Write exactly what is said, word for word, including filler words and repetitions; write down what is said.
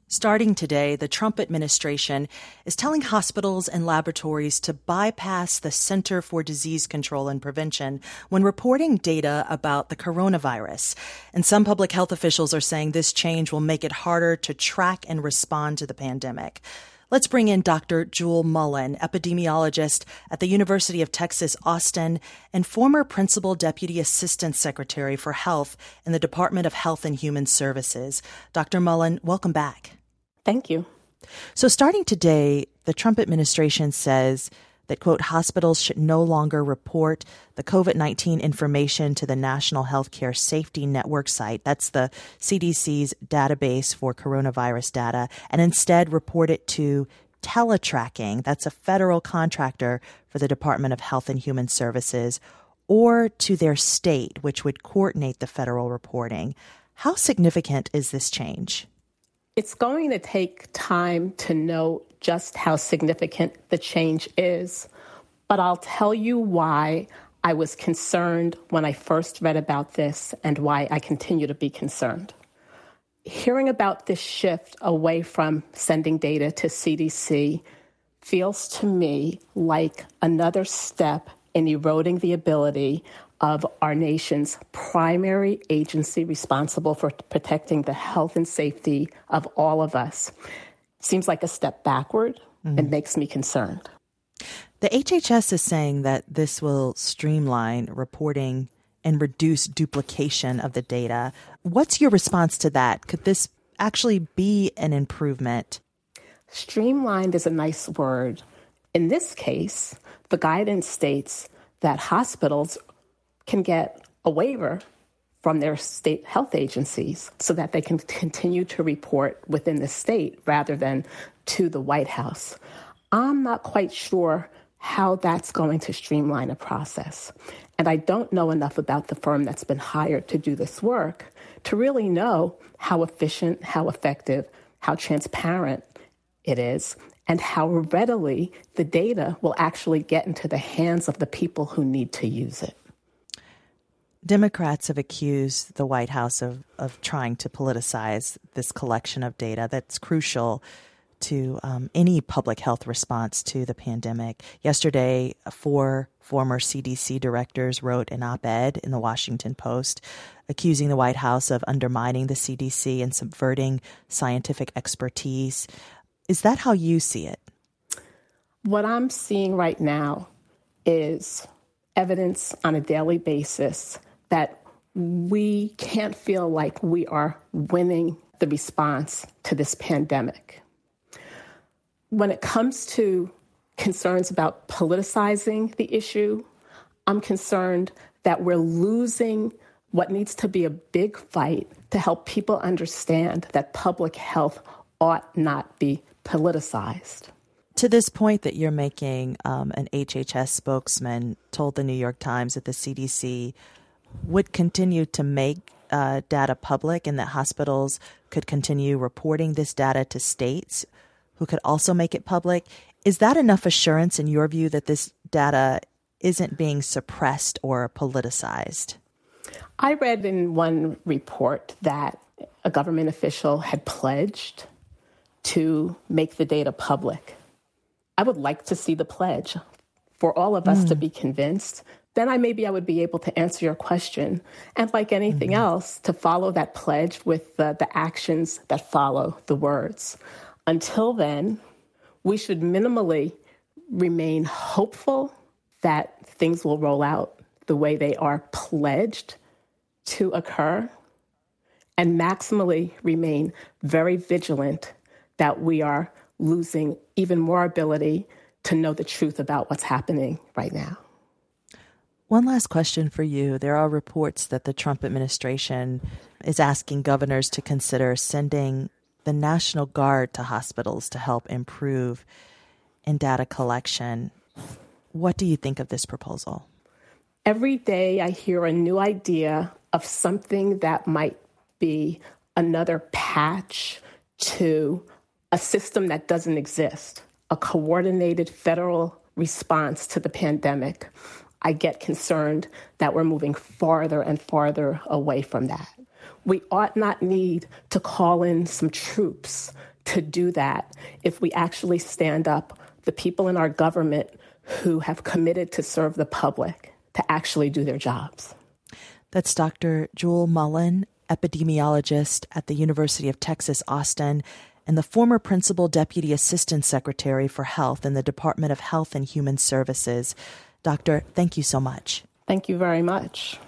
Starting today, the Trump administration is telling hospitals and laboratories to bypass the Center for Disease Control and Prevention when reporting data about the coronavirus. And some public health officials are saying this change will make it harder to track and respond to the pandemic. Let's bring in Doctor Jewel Mullen, epidemiologist at the University of Texas, Austin, and former Principal Deputy Assistant Secretary for Health in the Department of Health and Human Services. Doctor Mullen, welcome back. Thank you. So starting today, the Trump administration says that, quote, hospitals should no longer report the COVID nineteen information to the National Healthcare Safety Network site. That's the C D C's database for coronavirus data, and instead report it to Teletracking. That's a federal contractor for the Department of Health and Human Services, or to their state, which would coordinate the federal reporting. How significant is this change? It's going to take time to know just how significant the change is, but I'll tell you why I was concerned when I first read about this and why I continue to be concerned. Hearing about this shift away from sending data to C D C feels to me like another step in eroding the ability of our nation's primary agency responsible for protecting the health and safety of all of us. Seems like a step backward mm-hmm. and makes me concerned. The H H S is saying that this will streamline reporting and reduce duplication of the data. What's your response to that? Could this actually be an improvement? Streamlined is a nice word. In this case, the guidance states that hospitals can get a waiver from their state health agencies so that they can continue to report within the state rather than to the White House. I'm not quite sure how that's going to streamline a process. And I don't know enough about the firm that's been hired to do this work to really know how efficient, how effective, how transparent it is, and how readily the data will actually get into the hands of the people who need to use it. Democrats have accused the White House of, of trying to politicize this collection of data that's crucial to um, any public health response to the pandemic. Yesterday, four former C D C directors wrote an op-ed in the Washington Post accusing the White House of undermining the C D C and subverting scientific expertise. Is that how you see it? What I'm seeing right now is evidence on a daily basis that we can't feel like we are winning the response to this pandemic. When it comes to concerns about politicizing the issue, I'm concerned that we're losing what needs to be a big fight to help people understand that public health ought not be politicized. To this point that you're making, um, an H H S spokesman told the New York Times that the C D C would continue to make uh, data public and that hospitals could continue reporting this data to states who could also make it public. Is that enough assurance in your view that this data isn't being suppressed or politicized? I read in one report that a government official had pledged to make the data public. I would like to see the pledge for all of us mm. to be convinced. Then I maybe I would be able to answer your question. And like anything mm-hmm. else, to follow that pledge with the, the actions that follow the words. Until then, we should minimally remain hopeful that things will roll out the way they are pledged to occur, and maximally remain very vigilant that we are losing even more ability to know the truth about what's happening right now. One last question for you. There are reports that the Trump administration is asking governors to consider sending the National Guard to hospitals to help improve in data collection. What do you think of this proposal? Every day I hear a new idea of something that might be another patch to a system that doesn't exist, a coordinated federal response to the pandemic. I get concerned that we're moving farther and farther away from that. We ought not need to call in some troops to do that if we actually stand up the people in our government who have committed to serve the public to actually do their jobs. That's Doctor Jewel Mullen, epidemiologist at the University of Texas, Austin, and the former Principal Deputy Assistant Secretary for Health in the Department of Health and Human Services. Doctor, thank you so much. Thank you very much.